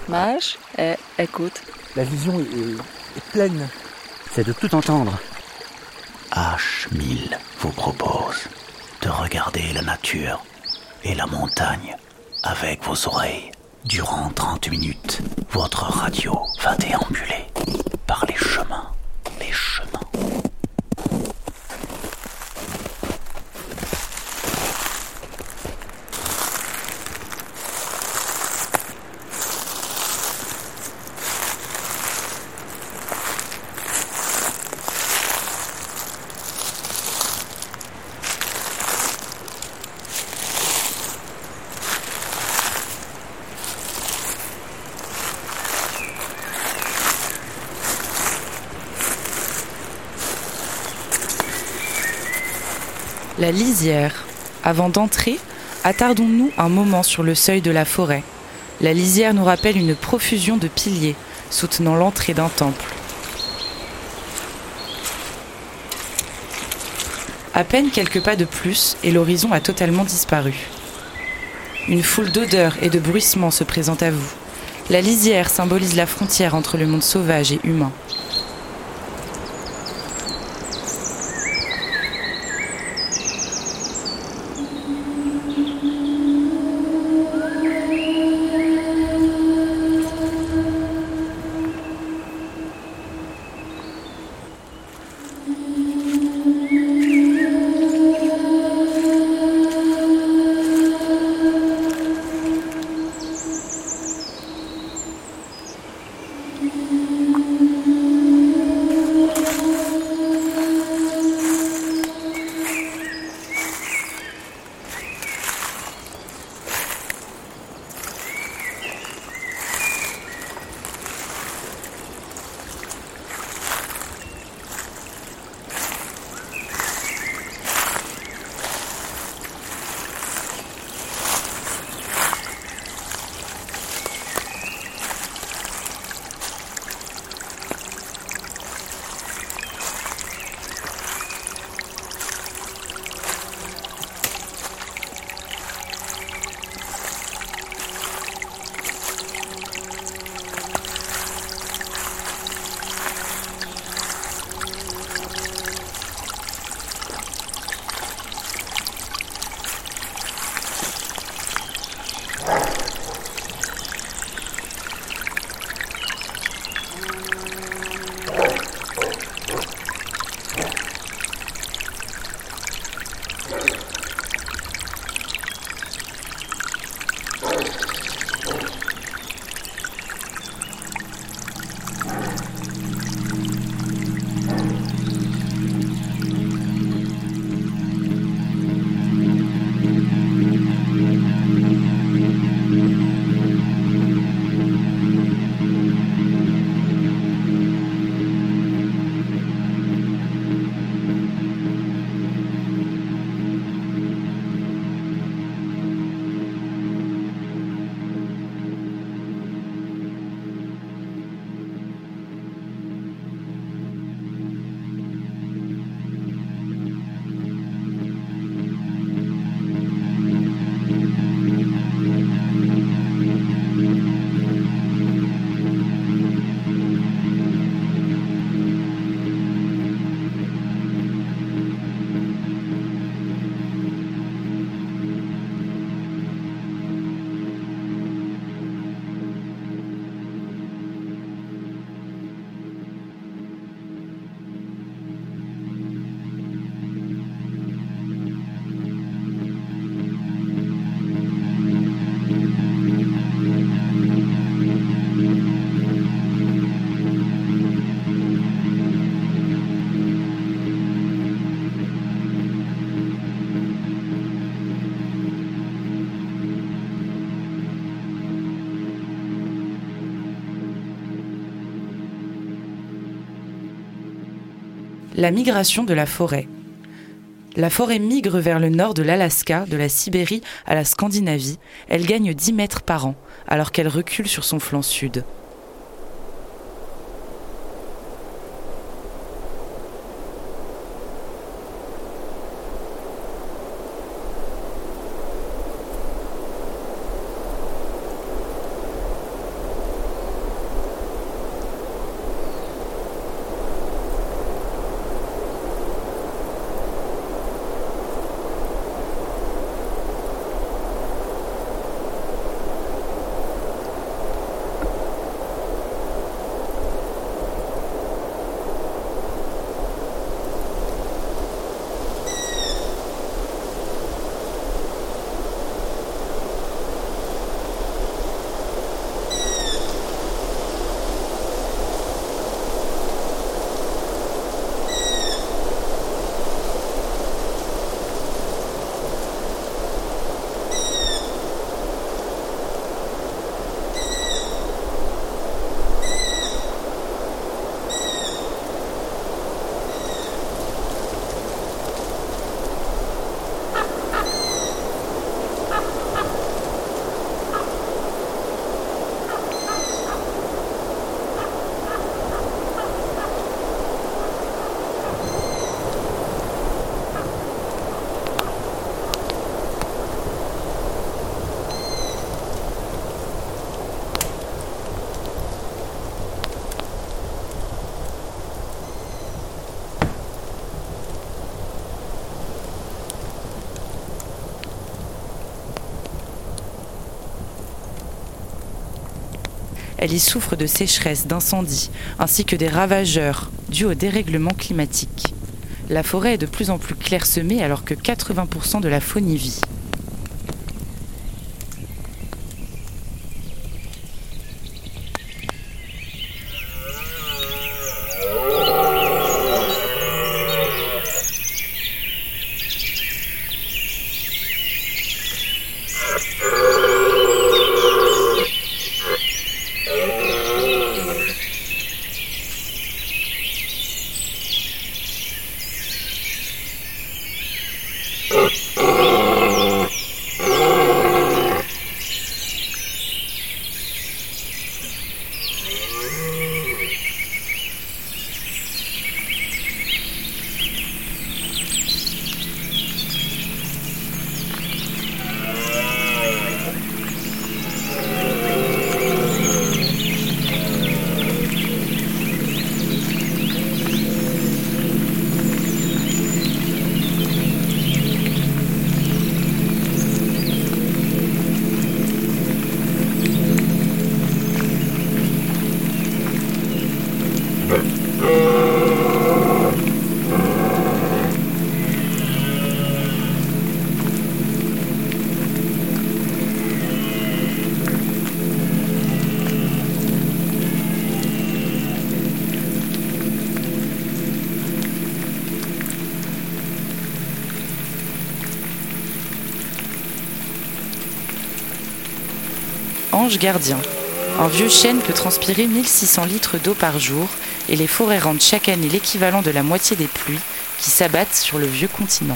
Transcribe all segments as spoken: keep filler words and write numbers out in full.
Mage, eh, écoute. La vision est, est, est pleine. C'est de tout entendre. H mille vous propose de regarder la nature et la montagne avec vos oreilles. Durant trente minutes, votre radio va déambuler par les chemins, les chemins. La lisière. Avant d'entrer, attardons-nous un moment sur le seuil de la forêt. La lisière nous rappelle une profusion de piliers soutenant l'entrée d'un temple. À peine quelques pas de plus et l'horizon a totalement disparu. Une foule d'odeurs et de bruissements se présente à vous. La lisière symbolise la frontière entre le monde sauvage et humain. La migration de la forêt. La forêt migre vers le nord de l'Alaska, de la Sibérie à la Scandinavie. Elle gagne dix mètres par an, alors qu'elle recule sur son flanc sud. Elle y souffre de sécheresse, d'incendies, ainsi que des ravageurs dus au dérèglement climatique. La forêt est de plus en plus clairsemée alors que quatre-vingts pour cent de la faune y vit. Ange gardien. Un vieux chêne peut transpirer mille six cents litres d'eau par jour et les forêts rendent chaque année l'équivalent de la moitié des pluies qui s'abattent sur le vieux continent.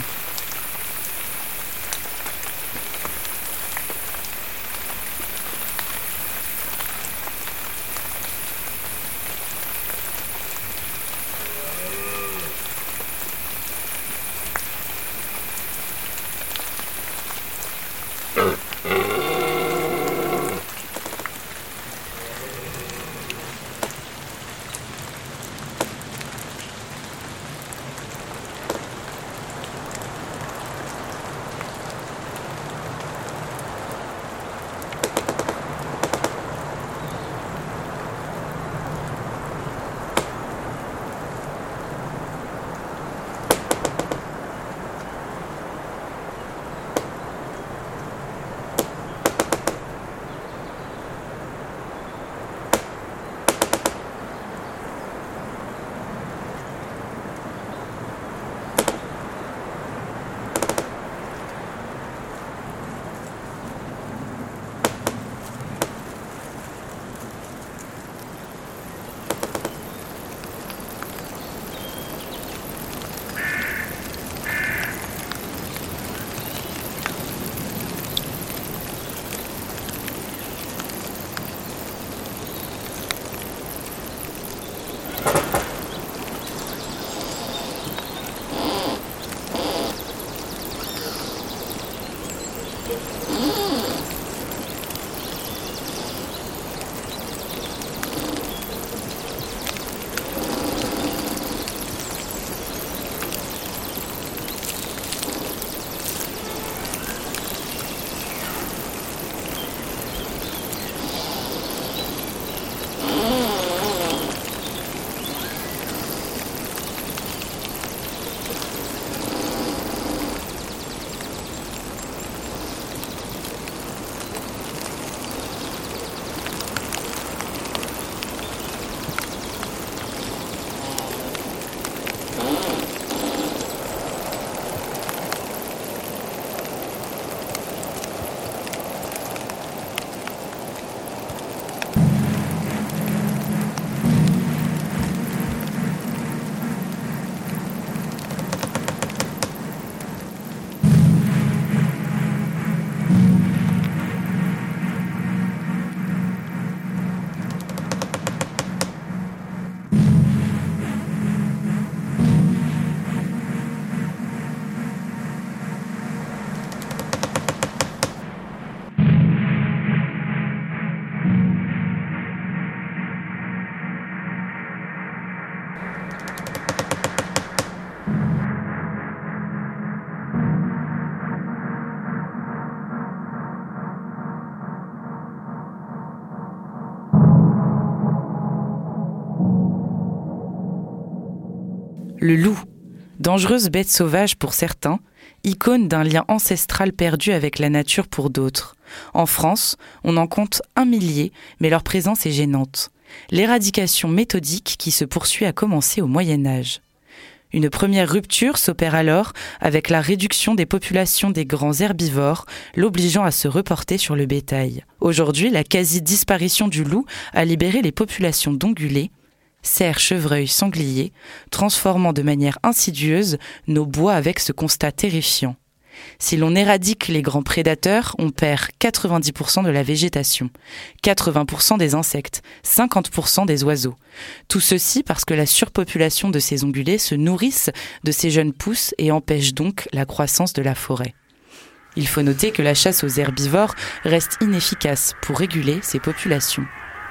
Le loup, dangereuse bête sauvage pour certains, icône d'un lien ancestral perdu avec la nature pour d'autres. En France, on en compte un millier, mais leur présence est gênante. L'éradication méthodique qui se poursuit a commencé au Moyen-Âge. Une première rupture s'opère alors avec la réduction des populations des grands herbivores, l'obligeant à se reporter sur le bétail. Aujourd'hui, la quasi-disparition du loup a libéré les populations d'ongulés, cerfs, chevreuils, sangliers, transformant de manière insidieuse nos bois avec ce constat terrifiant. Si l'on éradique les grands prédateurs, on perd quatre-vingt-dix pour cent de la végétation, quatre-vingts pour cent des insectes, cinquante pour cent des oiseaux. Tout ceci parce que la surpopulation de ces ongulés se nourrissent de ces jeunes pousses et empêche donc la croissance de la forêt. Il faut noter que la chasse aux herbivores reste inefficace pour réguler ces populations.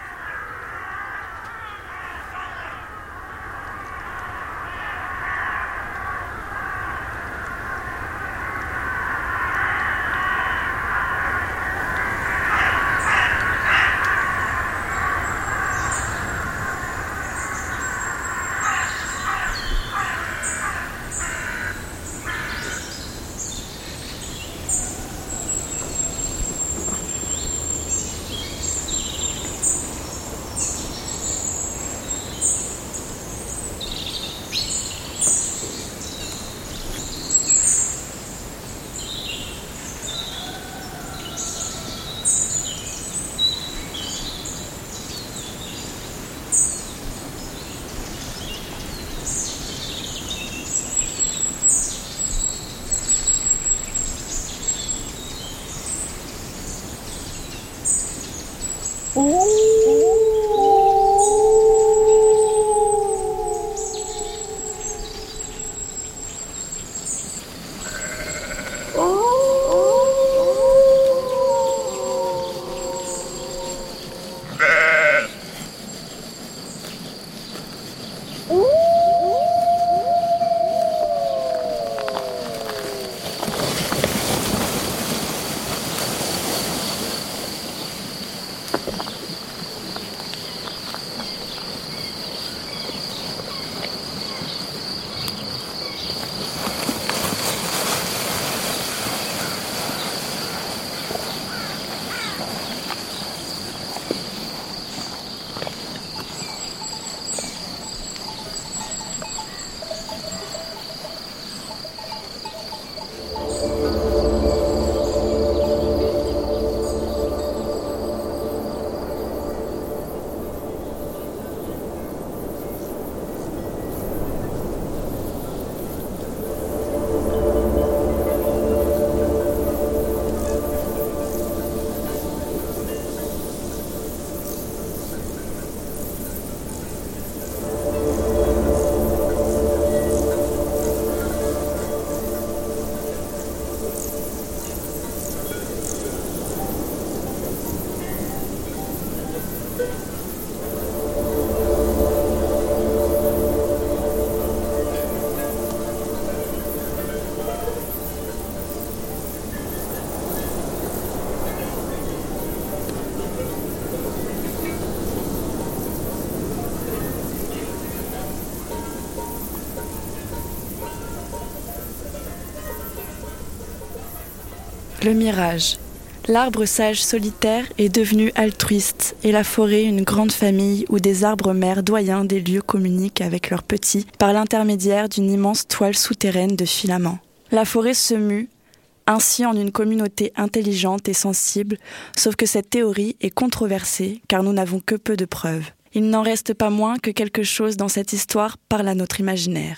Le mirage. L'arbre sage solitaire est devenu altruiste et la forêt une grande famille où des arbres mères doyens des lieux communiquent avec leurs petits par l'intermédiaire d'une immense toile souterraine de filaments. La forêt se mue ainsi en une communauté intelligente et sensible, sauf que cette théorie est controversée car nous n'avons que peu de preuves. Il n'en reste pas moins que quelque chose dans cette histoire parle à notre imaginaire.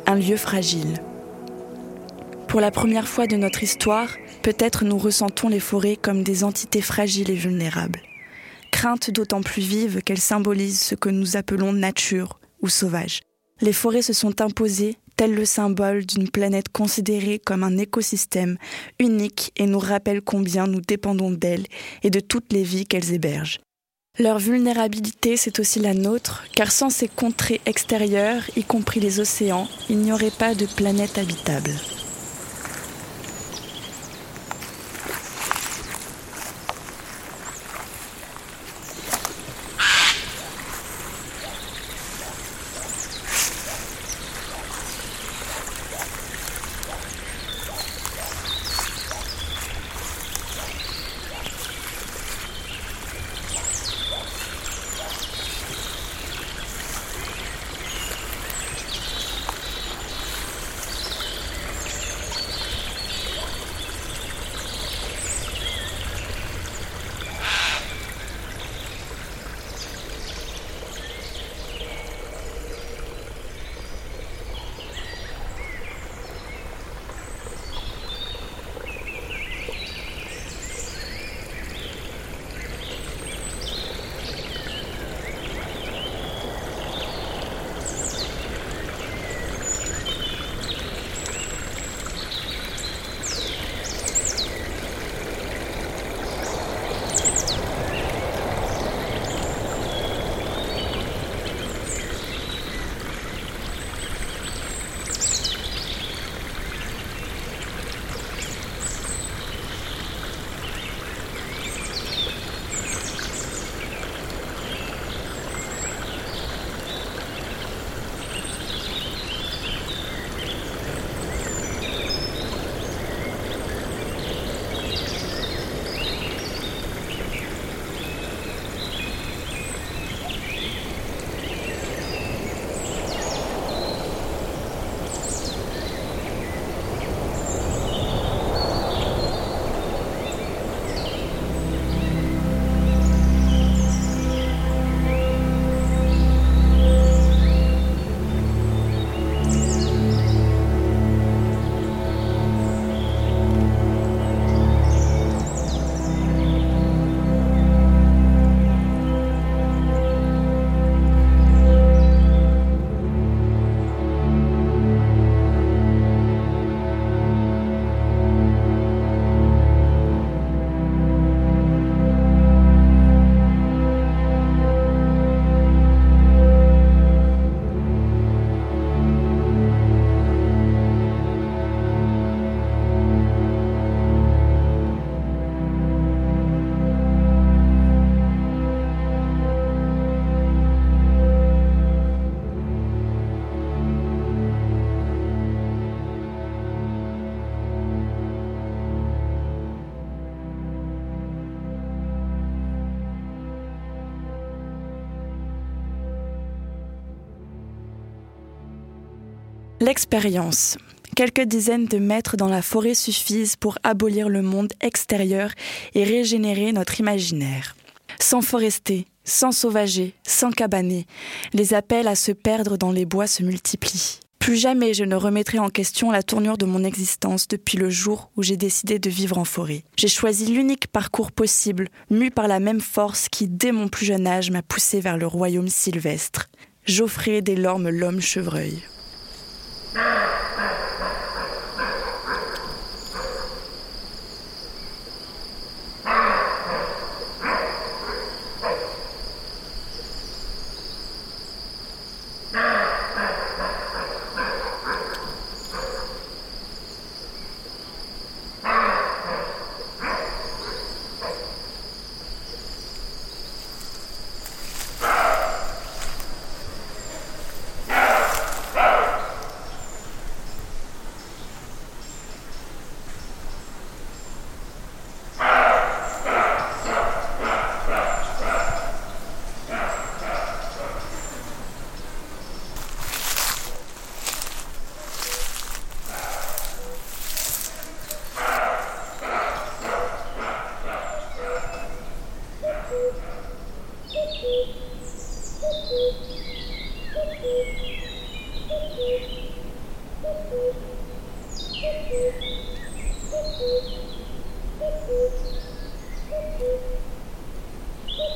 un lieu fragile. Pour la première fois de notre histoire, peut-être nous ressentons les forêts comme des entités fragiles et vulnérables. Crainte d'autant plus vive qu'elles symbolisent ce que nous appelons nature ou sauvage. Les forêts se sont imposées tel le symbole d'une planète considérée comme un écosystème unique et nous rappelle combien nous dépendons d'elles et de toutes les vies qu'elles hébergent. Leur vulnérabilité, c'est aussi la nôtre, car sans ces contrées extérieures, y compris les océans, il n'y aurait pas de planète habitable. L'expérience. Quelques dizaines de mètres dans la forêt suffisent pour abolir le monde extérieur et régénérer notre imaginaire. Sans forester, sans sauvager, sans cabaner, les appels à se perdre dans les bois se multiplient. Plus jamais je ne remettrai en question la tournure de mon existence depuis le jour où j'ai décidé de vivre en forêt. J'ai choisi l'unique parcours possible, mu par la même force qui, dès mon plus jeune âge, m'a poussé vers le royaume sylvestre. Geoffrey Delorme l'homme chevreuil.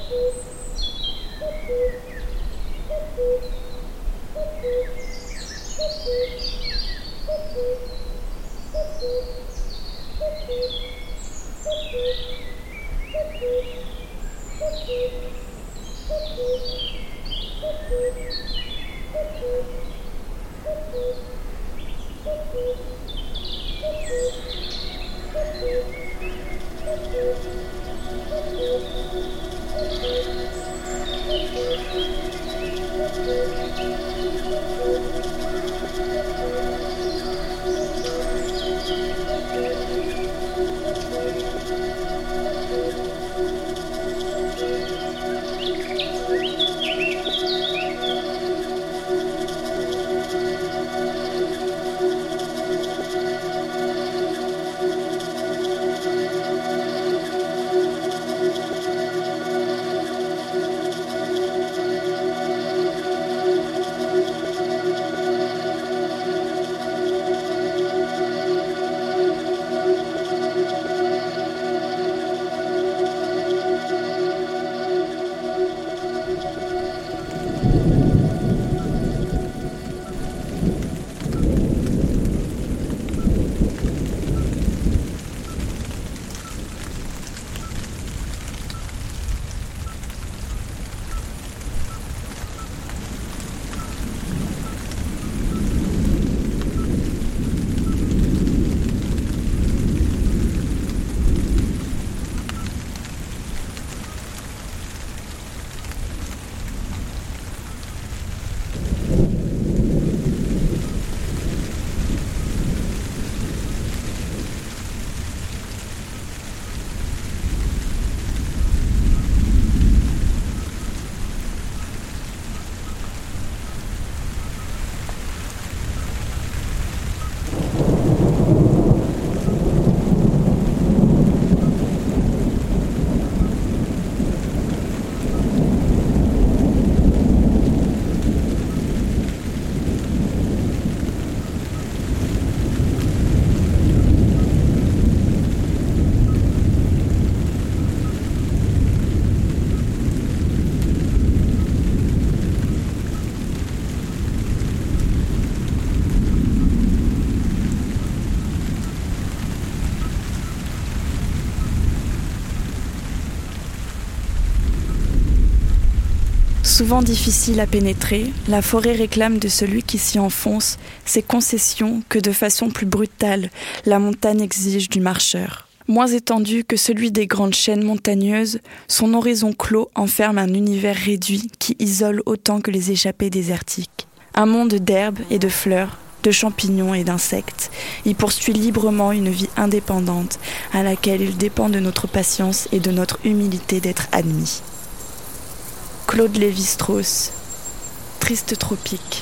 Souvent difficile à pénétrer, la forêt réclame de celui qui s'y enfonce ces concessions que de façon plus brutale, la montagne exige du marcheur. Moins étendu que celui des grandes chaînes montagneuses, son horizon clos enferme un univers réduit qui isole autant que les échappées désertiques. Un monde d'herbes et de fleurs, de champignons et d'insectes, y poursuit librement une vie indépendante à laquelle il dépend de notre patience et de notre humilité d'être admis. Claude Lévi-Strauss, Triste tropique.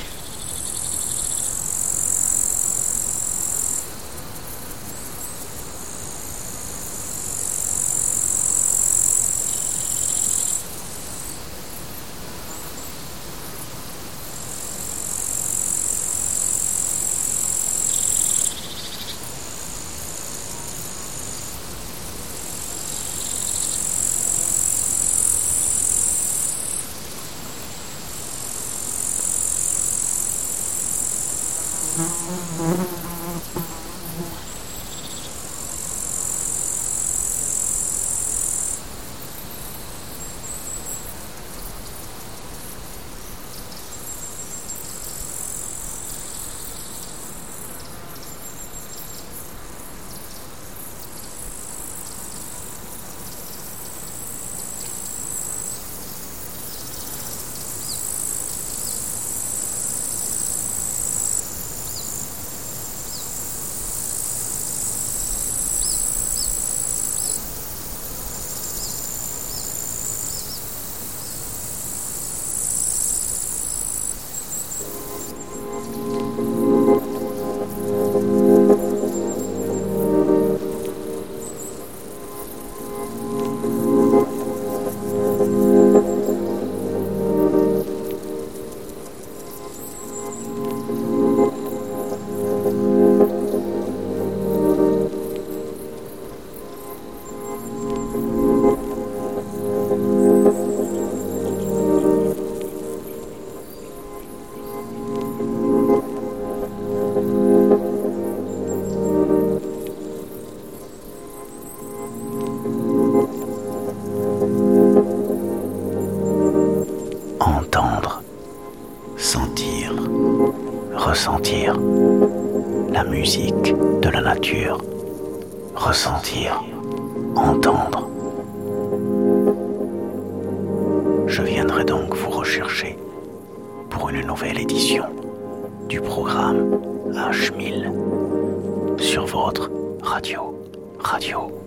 sentir la musique de la nature, ressentir, entendre. Je viendrai donc vous rechercher pour une nouvelle édition du programme H mille sur votre radio, radio.